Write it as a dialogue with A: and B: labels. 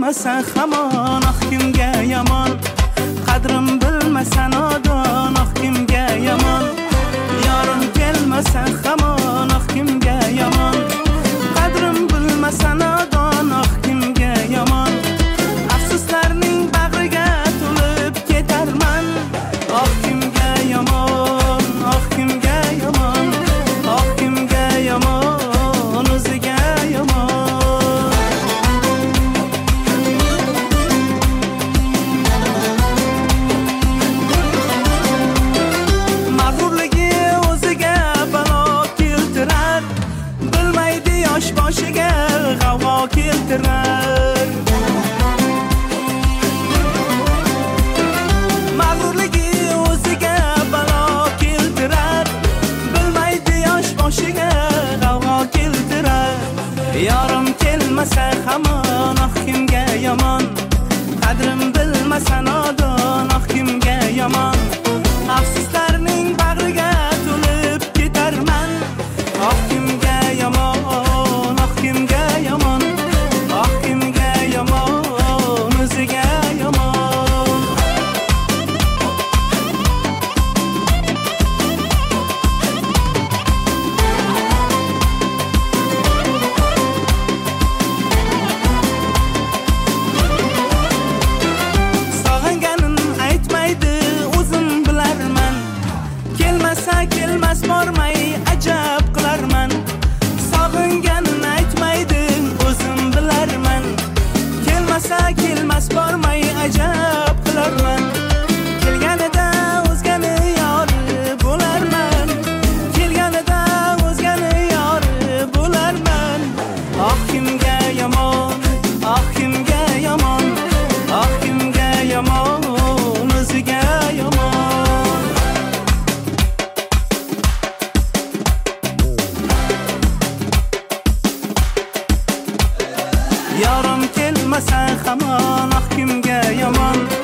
A: kelmasa hamon, ah kimga yomon. Qadrim bilmasa nodon, ah kimga yomon. Yorim kelmasa hamon, ah kimga yomon. Qadrim bilmasa nodon, ah kimga yomon. Afsuslarning bag'riga to'lib ketarman, ah kimga yomon, ah kimga yomon, ah kimga yomon, o'ziga yomon. Mag'rurligi o'ziga balo keltirar, bilmaydi yosh boshiga g'avg'o keltirar. Mag'rurligi o'ziga balo keltirar, bilmaydi yosh boshiga g'avg'o keltirar. Yorim kelmasa hamon, ah kimga yomon. Qadrim bilmasa nodon, ah kimga yomon. Afsuslarning bag'riga to'lib ketarman, ah kimga yomon, ah kimga yomon, ah kimga yomon, o'ziga yomon. Sog'inganin aytmaydi, o'zim bilarman. Kelmasa kelmas bormay ajab qilarman. Sog'inganin aytmaydi, o'zim bilarman. Kelmasa kelmas bormay ajab qilarman. Kelganida o'zgani yori bo'larman. Kelganida o'zgani yori bo'larman. Ah kimga yomon, ah kimga yomon, ah kimga yomon, o'ziga yomon. Yorim kelmasa hamon, ah kimga yomon.